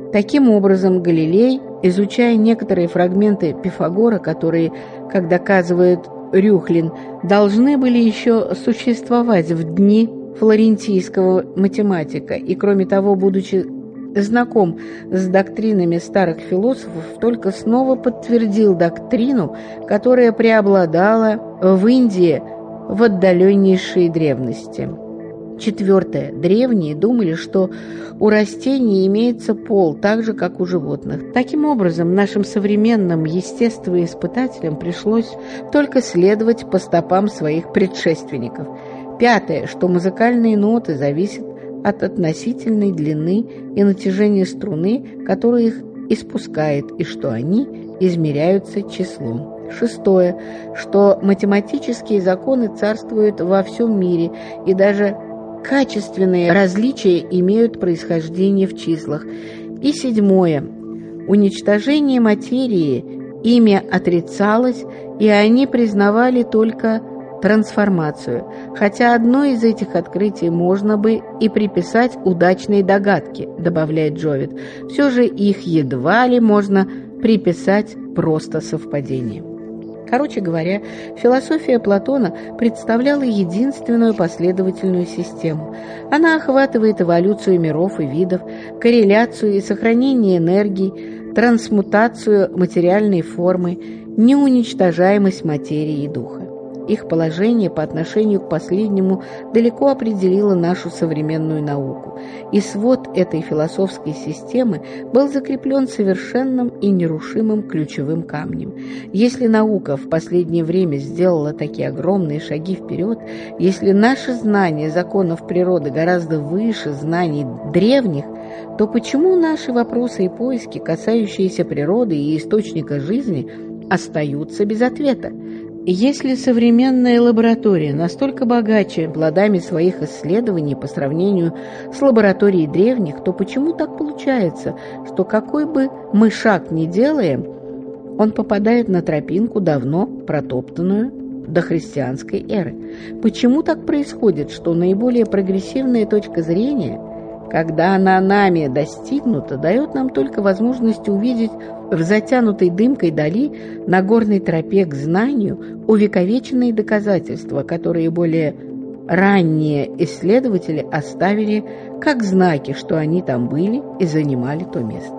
Таким образом, Галилей, изучая некоторые фрагменты Пифагора, которые, как доказывает Рюхлин, должны были еще существовать в дни флорентийского математика, и, кроме того, будучи знаком с доктринами старых философов, только снова подтвердил доктрину, которая преобладала в Индии в отдаленнейшей древности. Четвертое. Древние думали, что у растений имеется пол, так же, как у животных. Таким образом, нашим современным естествоиспытателям пришлось только следовать по стопам своих предшественников. Пятое. Что музыкальные ноты зависят от относительной длины и натяжения струны, которая их испускает, и что они измеряются числом. Шестое. Что математические законы царствуют во всем мире, и даже качественные различия имеют происхождение в числах. И седьмое. Уничтожение материи ими отрицалось, и они признавали только трансформацию, хотя одно из этих открытий можно бы и приписать удачной догадке, добавляет Джовит, все же их едва ли можно приписать просто совпадением. Короче говоря, философия Платона представляла единственную последовательную систему. Она охватывает эволюцию миров и видов, корреляцию и сохранение энергии, трансмутацию материальной формы, неуничтожаемость материи и духа. Их положение по отношению к последнему далеко определило нашу современную науку, и свод этой философской системы был закреплен совершенным и нерушимым ключевым камнем. Если наука в последнее время сделала такие огромные шаги вперед, если наше знание законов природы гораздо выше знаний древних, то почему наши вопросы и поиски, касающиеся природы и источника жизни, остаются без ответа? Если современная лаборатория настолько богаче плодами своих исследований по сравнению с лабораторией древних, то почему так получается, что какой бы мы шаг ни делаем, он попадает на тропинку, давно протоптанную до христианской эры? Почему так происходит, что наиболее прогрессивная точка зрения, когда она нами достигнута, дает нам только возможность увидеть в затянутой дымкой дали на горной тропе к знанию увековеченные доказательства, которые более ранние исследователи оставили как знаки, что они там были и занимали то место?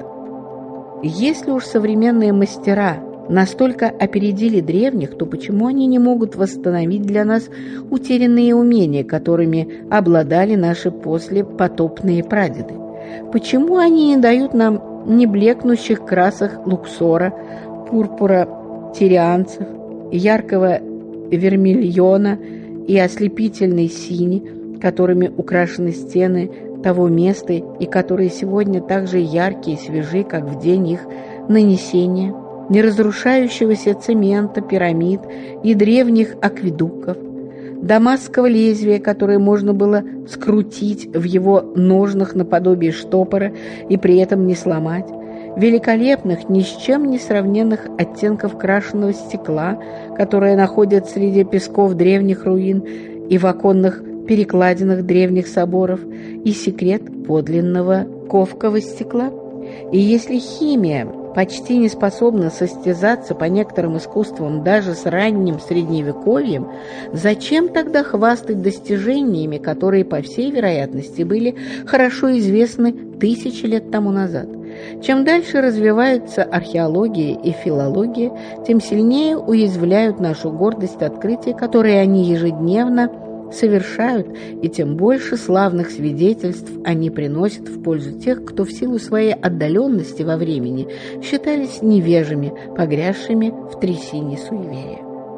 Если уж современные мастера настолько опередили древних, то почему они не могут восстановить для нас утерянные умения, которыми обладали наши послепотопные прадеды? Почему они не дают нам не блекнущих красок луксора, пурпура тирианцев, яркого вермильона и ослепительной сини, которыми украшены стены того места и которые сегодня так же яркие и свежи, как в день их нанесения, неразрушающегося цемента, пирамид и древних акведуков, дамасского лезвия, которое можно было скрутить в его ножнах наподобие штопора и при этом не сломать, великолепных, ни с чем не сравненных оттенков крашеного стекла, которое находят среди песков древних руин и в оконных перекладинах древних соборов, и секрет подлинного ковкого стекла. И если химия почти не способна состязаться по некоторым искусствам даже с ранним Средневековьем, зачем тогда хвастать достижениями, которые, по всей вероятности, были хорошо известны тысячи лет тому назад? Чем дальше развиваются археология и филология, тем сильнее уязвляют нашу гордость открытий, которые они ежедневно совершают, и тем больше славных свидетельств они приносят в пользу тех, кто в силу своей отдаленности во времени считались невежими, погрязшими в трясине суеверия.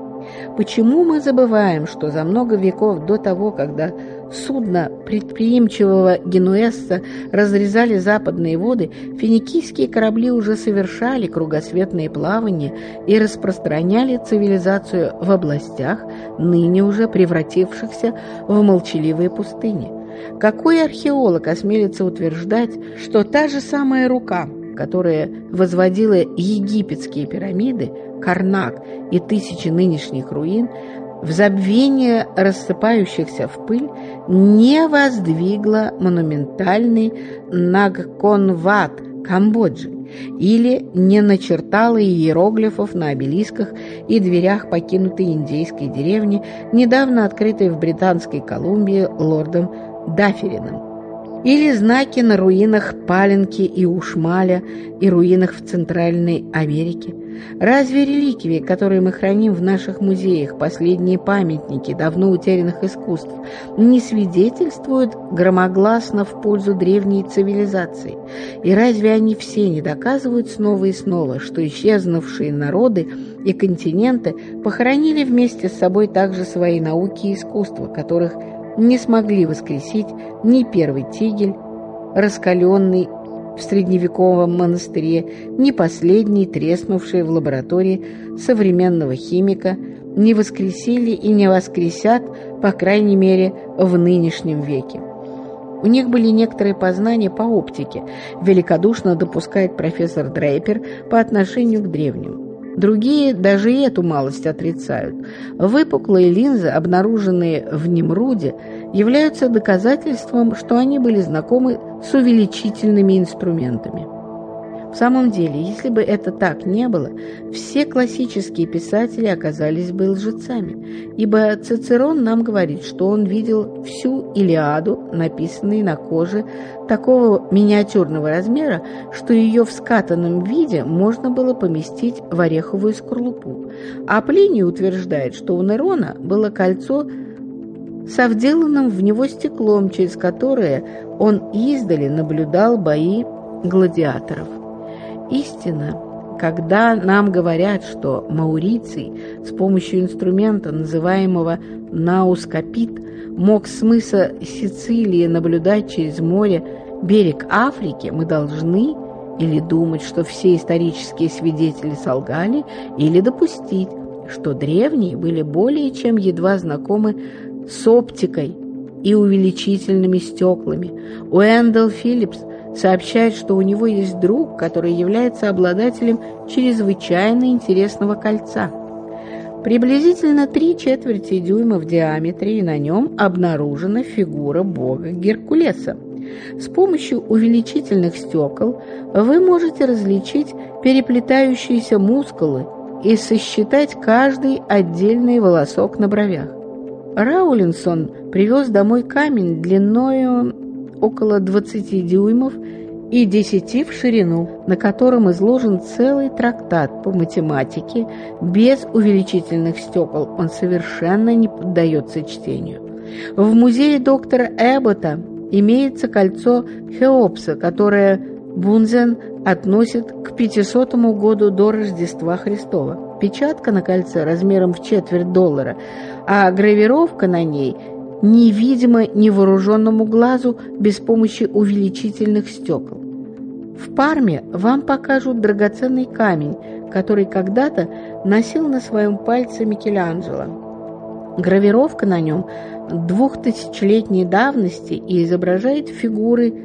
Почему мы забываем, что за много веков до того, когда судно предприимчивого генуэзца разрезали западные воды, финикийские корабли уже совершали кругосветные плавания и распространяли цивилизацию в областях, ныне уже превратившихся в молчаливые пустыни? Какой археолог осмелится утверждать, что та же самая рука, которая возводила египетские пирамиды, Карнак и тысячи нынешних руин, в забвение рассыпающихся в пыль, не воздвигла монументальный Нагкон-Ват Камбоджи, или не начертала иероглифов на обелисках и дверях покинутой индейской деревни, недавно открытой в Британской Колумбии лордом Дафферином, или знаки на руинах Паленки и Ушмаля и руинах в Центральной Америке. Разве реликвии, которые мы храним в наших музеях, последние памятники давно утерянных искусств, не свидетельствуют громогласно в пользу древней цивилизации? И разве они все не доказывают снова и снова, что исчезнувшие народы и континенты похоронили вместе с собой также свои науки и искусства, которых не смогли воскресить ни первый Тигель, раскаленный в средневековом монастыре, ни последний, треснувший в лаборатории современного химика, не воскресили и не воскресят, по крайней мере, в нынешнем веке. У них были некоторые познания по оптике, великодушно допускает профессор Дрейпер по отношению к древним. Другие даже и эту малость отрицают. Выпуклые линзы, обнаруженные в Немруде, являются доказательством, что они были знакомы с увеличительными инструментами. В самом деле, если бы это так не было, все классические писатели оказались бы лжецами, ибо Цицерон нам говорит, что он видел всю Илиаду, написанную на коже такого миниатюрного размера, что ее в скатанном виде можно было поместить в ореховую скорлупу. А Плиний утверждает, что у Нерона было кольцо со вделанным в него стеклом, через которое он издали наблюдал бои гладиаторов. Истина, когда нам говорят, что Мауриций с помощью инструмента, называемого наускопит, мог с мыса Сицилии наблюдать через море берег Африки, мы должны или думать, что все исторические свидетели солгали, или допустить, что древние были более чем едва знакомы с оптикой и увеличительными стеклами. Уэндell Филлипс сообщает, что у него есть друг, который является обладателем чрезвычайно интересного кольца. Приблизительно 3/4 дюйма в диаметре, и на нем обнаружена фигура бога Геркулеса. С помощью увеличительных стекол вы можете различить переплетающиеся мускулы и сосчитать каждый отдельный волосок на бровях. Раулинсон привез домой камень длиною около 20 дюймов и 10 в ширину, на котором изложен целый трактат по математике. Без увеличительных стекол он совершенно не поддается чтению. В музее доктора Эббота имеется кольцо Хеопса, которое Бунзен относит к 500 году до Рождества Христова. Печатка на кольце размером в $0,25, а гравировка на ней невидима невооруженному глазу без помощи увеличительных стекол. В Парме вам покажут драгоценный камень, который когда-то носил на своем пальце Микеланджело. Гравировка на нем 2000-летней давности и изображает фигуры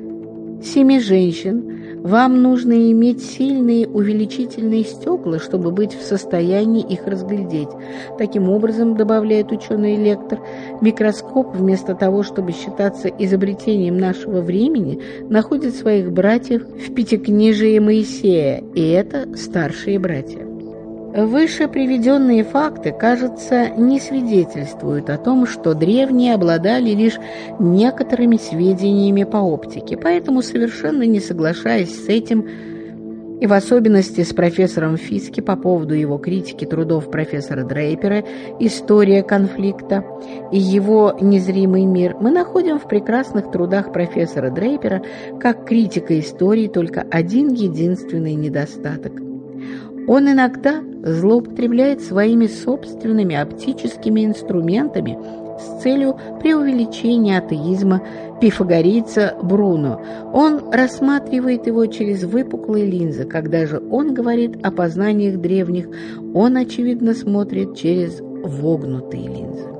7 женщин. Вам нужно иметь сильные увеличительные стекла, чтобы быть в состоянии их разглядеть. Таким образом, добавляет ученый-лектор, микроскоп, вместо того, чтобы считаться изобретением нашего времени, находит своих братьев в Пятикнижии Моисея, и это старшие братья. Выше приведенные факты, кажется, не свидетельствуют о том, что древние обладали лишь некоторыми сведениями по оптике, поэтому, совершенно не соглашаясь с этим, и в особенности с профессором Фиски по поводу его критики трудов профессора Дрейпера «История конфликта» и его «Незримый мир», мы находим в прекрасных трудах профессора Дрейпера как критика истории только один единственный недостаток. Он иногда злоупотребляет своими собственными оптическими инструментами с целью преувеличения атеизма пифагорейца Бруно. Он рассматривает его через выпуклые линзы. Когда же он говорит о познаниях древних, он, очевидно, смотрит через вогнутые линзы.